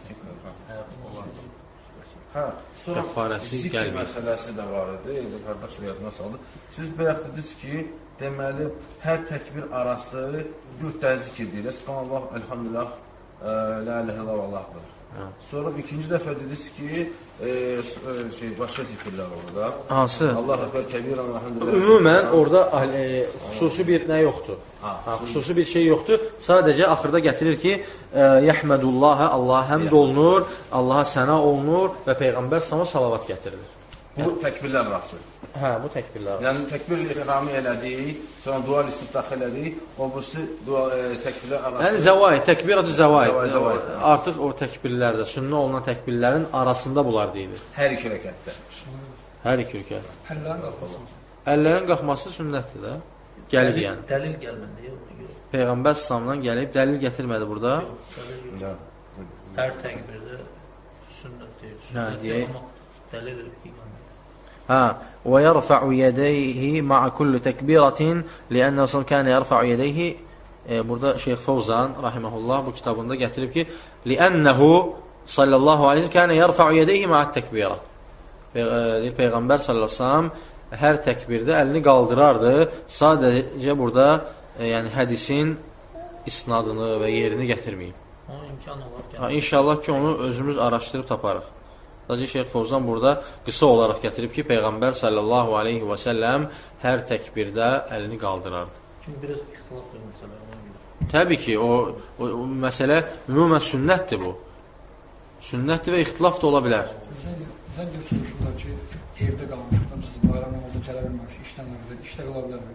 Hə, sonra Kəffarəsi zikr gəlmir. məsələsi də var idi, elə qardaş yadına saldı. Siz bayaq dediniz ki, deməli, hər təkbir arası dörd dənə zikr deyir. Subhanallah, elhamdülillah, la ilahe illallah, Allahdır. Sonra ikinci dəfə dediniz ki, e, şey, başqa zikirlər orada. Hansı? Allah Ekber kəbirən, elhamdülillah. Ümumən orada e, xüsusi bir nə yoxdur. Ha, ha, xüsusi bir şey yoxdur. Sadəcə axırda gətirir ki, yəhmədullahə, Allah həmd olunur, Allaha səna olunur və Peyğəmbər sama salavat gətirilir. Bu təkbirlər arası. Hə, bu təkbirlər arası. Yəni, təkbir ihrami elədik, sonra dua istiftah elədik, o bursi təkbirlər arası. Yəni, zəvaid, təkbiratu zəvaid. Artıq o təkbirlərdə, sünnə olunan təkbirlərin arasında bunlar deyilir. Hər iki rəkətdə. Hər iki rəkət. Əllərin qalxması. Əllərin qalxması sünnətdir də. Gəlib yəni. Dəlil gəlmədi, yox. Peyğəmbər sallallahu gəlib, dəlil gətirmədi burada. Hər təkbirdə sünnət deyil. Hə, deyək. Dəlil gəlmədi. Ha, və yərfa'u yədəyhi ma'a kulli təkbiratin li'ənnə Rasul kənə yərfa'u yədəyhi e, burada Şeyx Fovzan, rahiməhullah, bu kitabında gətirib ki, li'ənnəhu sallallahu aleyhi kənə yərfa'u yədəyhi ma'a təkbira. Pey e, Peyğəmbər sallallahu hər təkbirdə əlini qaldırardı. Sadəcə burada e, yəni hədisin isnadını və yerini gətirməyib. Onun imkanı olar. Ha, İnşallah ki, onu özümüz araşdırıb taparıq. Sadəcə Şeyx Fovzan burada qısa olaraq gətirib ki, Peyğəmbər sallallahu aleyhi və səlləm hər təkbirdə əlini qaldırardı. Çünki biraz ixtilaf bir məsələ. Təbii ki, o, o, o məsələ ümumən sünnətdir bu. Sünnətdir və ixtilaf da ola bilər. Sən götürmüşlər ki, evdə qalmışlar, siz bayram namazına gələ bilməmiş, işdən əvvəl, işdə qala bilərmi?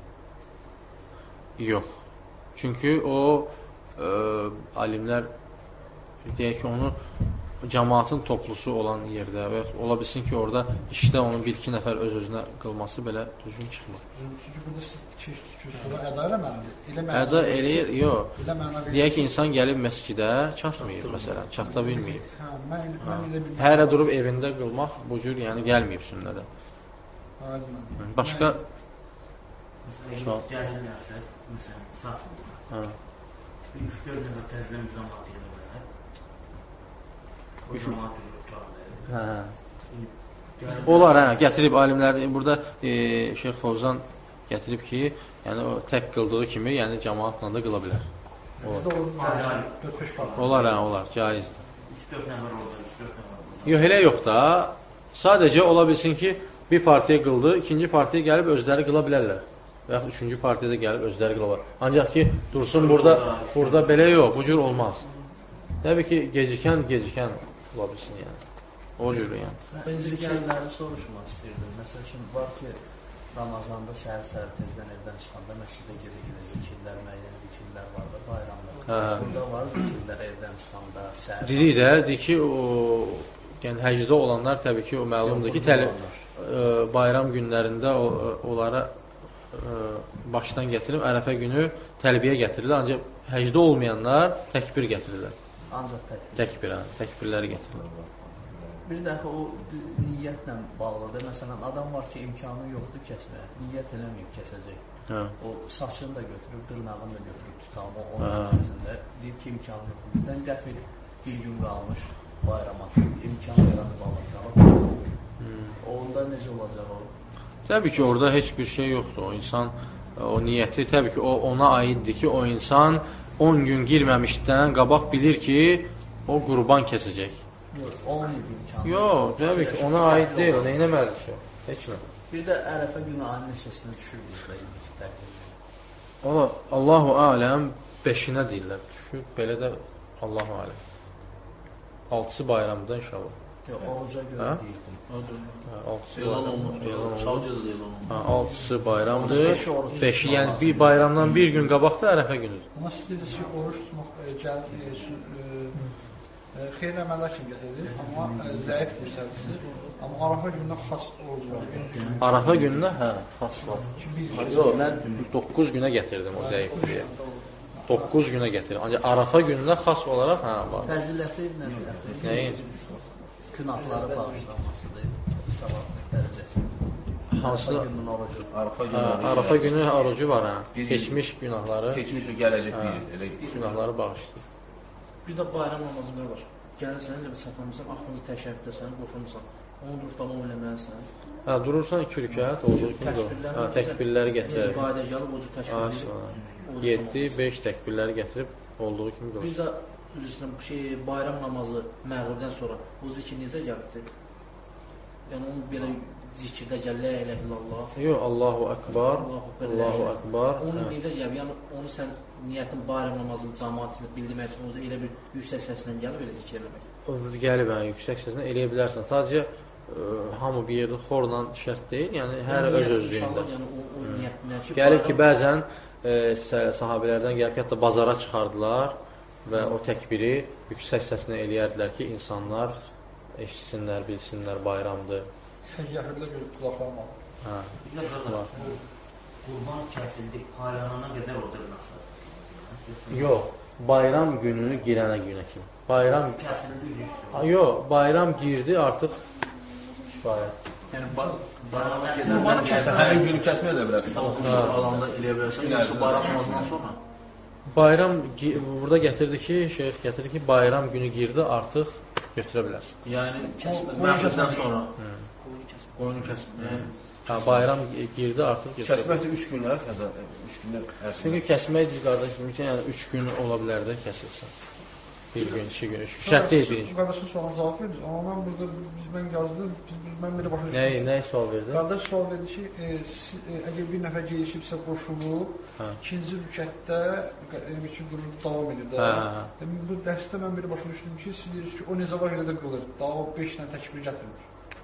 Yox. Çünki o e, alimlər deyək ki, onu cəmaatın toplusu olan yerdə və ola bilsin ki, orada işdə onun bir-iki nəfər öz-özünə qılması belə düzgün çıxmır. Çünki burada siz sonra əda eləməlidir. Əda eləyir, yox. Deyək ki, insan gəlib məscidə çatmayıb, məsələn, çata bilməyib. Hə, mən, mən elə bilməyib. Hələ durub evində qılmaq bu cür yəni gəlməyib sünnədə. Başqa Sual. Gəlirlərsə, məsələn, satılır. Hə. Bir üç dörd nəfər təzdən müzamat edirlər. O cəmaat tutarlar. Hə. Olar, hə, gətirib alimlər burada e, Şeyx Fovzan gətirib ki, yəni o tək qıldığı kimi, yəni cəmaatla da qıla bilər. Olar. Olar, hə, olar, caizdir. üç dörd nəfər orada, üç dörd nəfər orada. Yox, elə yox da. Sadəcə ola bilsin ki, bir partiya qıldı, ikinci partiya gəlib özləri qıla bilərlər. Və yaxud üçüncü partiyada gəlib özləri qıla bilər. Ancaq ki, dursun burada, burada belə yox, bu cür olmaz. Təbii ki, gecikən, gecikən ola bilsin yəni. O cür yəni. Ben zikirləri soruşmaq istəyirdim. Məsəl üçün, var ki, Ramazanda səhər-səhər tezdən evdən çıxanda məscidə gedir-gedir zikirlər, müəyyən zikirlər var da bayramda. Hə. Burada var zikirlər evdən çıxanda, səhər. Dedik də, deyik ki, o, yəni həcdə olanlar təbii ki, o məlumdur ki, təli, ə, bayram günlərində o, onlara ə, başdan gətirib, ərəfə günü təlbiyə gətirirlər, ancaq həcdə olmayanlar təkbir gətirirlər. Ancaq təkbir. Təkbir, təkbirləri gətirirlər. Bir dəfə o niyyətlə bağlıdır. Məsələn, adam var ki, imkanı yoxdur kəsməyə. Niyyət eləməyib kəsəcək. Hə. O saçını da götürüb, dırnağını da götürüb tutam. O onun əvəzində deyir ki, imkanı yoxdur. Birdən qəfil bir gün qalmış bayrama. İmkanı yaranıb alır. Hmm. Onda necə olacaq o? Təbii ki, orada heç bir şey yoxdur. O insan, o niyyəti, təbii ki, o ona aiddir ki, o insan on gün girməmişdən qabaq bilir ki, o qurban kəsəcək. Yox, olmayıb imkanı. Yox, təbii ki, ona aid deyil, o neynə məlidir ki? Heç nə. Bir də ərəfə günü ayın neçəsinə düşür bizdə təqdir. Ola, Allahu aləm beşinə deyirlər, düşür. Belə də Allahu aləm. Altısı bayramda inşallah. Yox, oruca görə deyirdim. Hə, altısı Elan bayram. olunur. Elan olunur. Saudiyada da elan olunur. Hə, altısı bayramdır. Beşi, yəni bir bayramdan bir gün qabaqda ərəfə günüdür. Ama siz dediniz ki, oruç tutmaq e, gəl, e, su- e, e, xeyir əməllər kimi gətirilir, amma e, zəif deyilsiniz. Amma Arafa günündə xas oruc var. Arafa gününə, hə, xas var. Ki, bir Yox, mən doqquz günə gətirdim o zəifliyə. doqquz günə gətirdim. Ancaq Arafa gününə xas olaraq, hə, var. Fəziləti nədir? Nəyin? Günahları bağışlanmasıdır, savab dərəcəsi. Hansı? Arafa gününün orucu. Arafa Hə, günü. Arafa günü orucu var, hə. Bir- Keçmiş günahları, Keçmiş və gələcək Hə. bir elə günahları bağışlayır. Bir də bayram namazları var. Gəlirsən, elə bir çatamısan, axırıncı təşəbbüdəsən, qoşulmusan. Onu durub tamam eləməlisən. Hə, durursan iki rükət, olduğu kimi dur. Hə, təkbirləri Necə gətirər. qayda gəlib, o cür təşkil Aşağı. yeddi beş təkbirləri gətirib olduğu kimi Bir qılır. də üzrə bu şey bayram namazı məğribdən sonra bu zikir necə gəlibdi? Yəni onu belə zikirdə gəl, la ilahe illallah. Yox, Allahu Akbar, Allahu Ekber, Allahu la- Akbar. Onu Hə. necə gəlib? Yəni onu sən niyyətin bayram namazının cəmaatını bildirmək üçün orada elə bir yüksək səslə gəlib elə zikir eləmək. O gəlib, hə, yüksək səslə eləyə bilərsən. Sadəcə ə, hamı bir yerdə xorla şərt deyil, yəni hər Yəni, öz niyyət, özlüyündə. inşallah, Yəni o, o niyyətlə ki, Gəlib ki, bayram- bəzən e, sah- sahabelərdən gəlib ki, hətta bazara çıxardılar və o təkbiri yüksək səslə eləyərdilər ki, insanlar eşitsinlər, bilsinlər, bayramdır. Səyyahırda görüb qulaqlarım alır. Hə. Bir də qardaş, bu qurban kəsildi, paylanana qədər o dırnaqsa. Yox, bayram günü girənə günə kimi. Bayram, Kəsildi üzüksün. ha, yox, bayram girdi artıq kifayət. Yəni, ba Bayrama Qurbanı kəsən, həmin günü kəsməyə də bilərsən. alanda eləyə bilərsən, yoxsa bayram namazından sonra. Bayram gi- burada gətirdi ki, şeyx gətirdi ki, bayram günü girdi artıq götürə bilərsən. Yəni məğribdən sonra qoyunu kəsmə. Yəni Ha, bayram girdi artıq götürə bilərsən. Kəsmək də üç günlər fəzən, üç günlər ərzində. Çünki kəsmək düz qardaşım ki, yəni üç gün ola bilər də kəsilsin. Bir gün, iki gün, üç gün. Şərt deyil birinci. Qardaşın sualına cavab verir, amma mən burada biz mən yazdım, biz, biz mən belə başa Nəyi, nəyi sual verdi? Qardaş sual verdi ki, e, siz, e, əgər bir nəfər gelişibsə qoşulub, Hə. ikinci rükətdə demək ki, durub davam edir də. Hə, hə, hə. E, bu dərsdə mən bir başa düşdüm ki, siz deyirsiniz ki, o necə var elə də qılır. Daha o beş dənə təkbir gətirmir.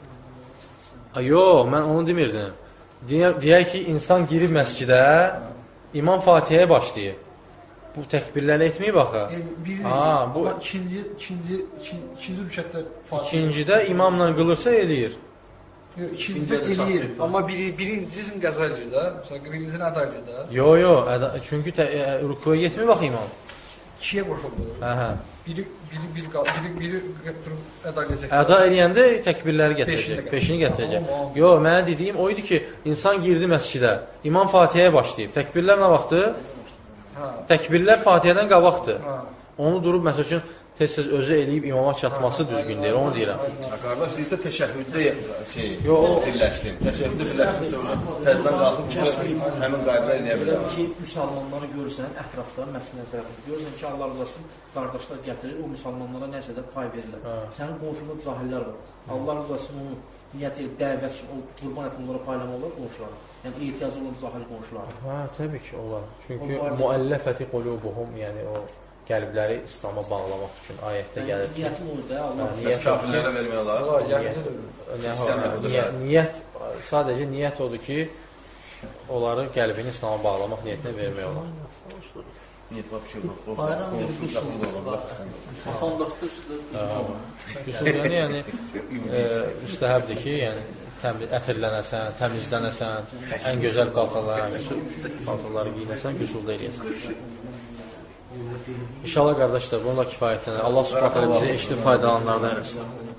Ha, yox, mən onu demirdim. Deyə- Deyək ki, insan girib məscidə, İmam Fatihəyə başlayıb. Bu təkbirləri etməyib axı. E, bir, Ha, bu- amma ikinci, ikinci, ikinci, ikinci rükətdə Fatihə. İkincidə imamla qılırsa eləyir. Yox, ikincidə İkincidə də eləyir. çatdırıb. Amma biri, birincisini qəza edir də. Məsələn, birincisini əda edir də. Yox, yox, əda- çünki tə- ə, rükuya getmir bax imam. ikiyə qoşuldu. Hə, hə. Biri biri biri qal, biri biri durub əda edəcək. Əda eləyəndə təkbirləri gətirəcək, beşini gətirəcək. Yox, mənə dediyim o idi ki, insan girdi məscidə, imam Fatihəyə başlayıb. Təkbirlər nə vaxtı? Hə. Təkbirlər Fatihədən qabaqdır. Hə. Onu durub məsəl üçün tez-tez özü eləyib imama çatması düzgün deyir, onu deyirəm. Qardaş, deyirsə təşəhhüddə şey, Yox. birləşdim. Təşəhhüddə birləşdim, sonra təzdən qalxıb həmin qayda eləyə bilərəm. Ki, müsəlmanları görsən, ətrafda, məsələn ətrafında görsən ki, Allah razı olsun, qardaşlar gətirir, o müsəlmanlara nəsə də pay verirlər. Hə. Sənin qonşunda cahillər var. Allah razı olsun, onu niyyət edib, dəvət üçün, o qurban etmə onlara paylamaqlar qonşuları. Yəni, ehtiyacı olan cahil qonşuları. Hə, təbii ki, olar. Çünki Onlar- müəlləfəti qulubuhum, yəni o qəlbləri İslam'a bağlamaq üçün ayətdə Yəni, gəlir ki, niyyətim orada, Allah Hə, razı niyyət- olsun. Kafirlərə vermək olar. Var, yəni də Niyyət, niyyət, niyyət, sadəcə niyyət odur ki, onları qəlbini İslam'a bağlamaq niyyətinə vermək olar. Niyyət var, bir şey yox. Bayram bir Qonşu qüsul qapıda olur. on dörddə üstüdə Qüsul yəni, yəni e, müstəhəbdir ki, yəni təmiz, ətirlənəsən, təmizlənəsən, ən gözəl qalxalar, qalxaları giyinəsən, qüsulda eləyəsən. İnşallah qardaşlar, bununla kifayətlənir. Allah subhanahu wa ta'ala bizi eşitib faydalananlardan eləsin.